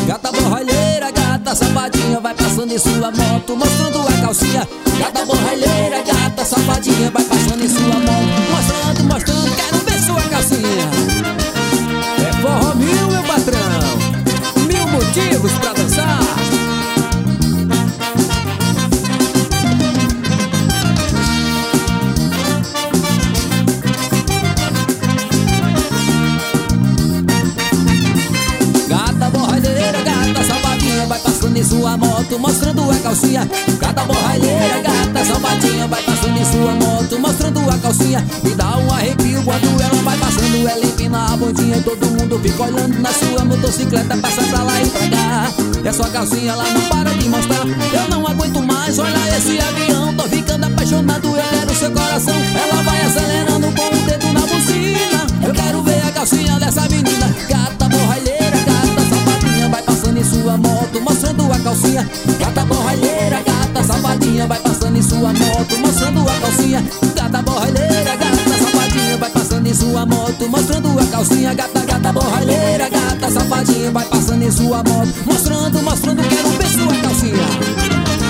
Gata borralheira, gata safadinha, vai passando em sua moto, mostrando a calcinha. Gata borralheira, gata safadinha, vai passando em sua moto, mostrando, mostrando, quero ver sua calcinha. É forró mil, meu patrão, 1000 motivos pra dançar. Gata borralheira, gata safadinha, vai passando em sua moto, mostrando a calcinha. Gata borralheira, gata safadinha, vai passando em sua moto, mostrando a calcinha. Me dá um arrepio quando ela vai passando, ela empina a bundinha e todo mundo fica olhando. Na sua motocicleta passa pra lá e pra cá, e a sua calcinha ela não para de mostrar. Eu não aguento mais, olha esse avião, tô ficando apaixonado, eu quero seu coração. Ela vai acelerando com o dedo na buzina, eu quero ver a calcinha dessa menina. Gata borralheira, gata safadinha, vai passando em sua moto, mostrando a calcinha. Gata borralheira, gata safadinha, vai passando em sua moto, mostrando a calcinha. Gata borralheira, gata safadinha, vai passando em sua moto, mostrando a calcinha. Gata, gata borralheira, gata safadinha, vai passando em sua moto, mostrando, mostrando, quero ver sua calcinha.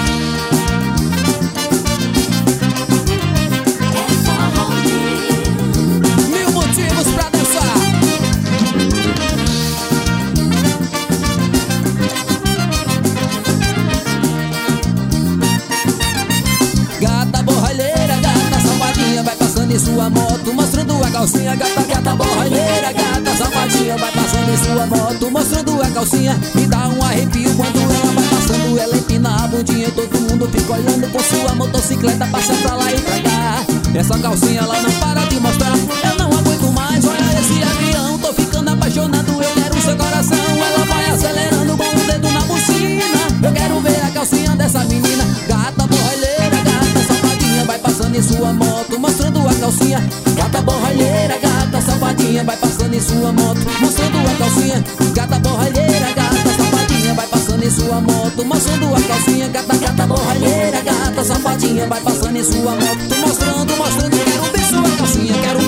Gata borralheira, gata safadinha, vai passando em sua moto, mostrando a calcinha. Gata, gata borralheira, gata safadinha, vai passando em sua moto, mostrando a calcinha. Me dá um arrepio quando ela vai passando, ela empina a bundinha, todo mundo fica olhando. Com sua motocicleta passa pra lá e pra cá, essa calcinha ela não para de mostrar. Eu não aguento mais, olha esse avião, tô ficando apaixonado, eu quero seu coração. Ela vai acelerando com o dedo na buzina, eu quero ver a calcinha dessa menina. Gata borralheira, vai passando em sua moto, mostrando a calcinha. Gata borralheira, gata safadinha, vai passando em sua moto, mostrando a calcinha. Gata borralheira, gata safadinha, vai passando em sua moto, mostrando a calcinha. Gata, gata borralheira, gata safadinha, vai passando em sua moto, mostrando, mostrando, quero ver sua calcinha, quero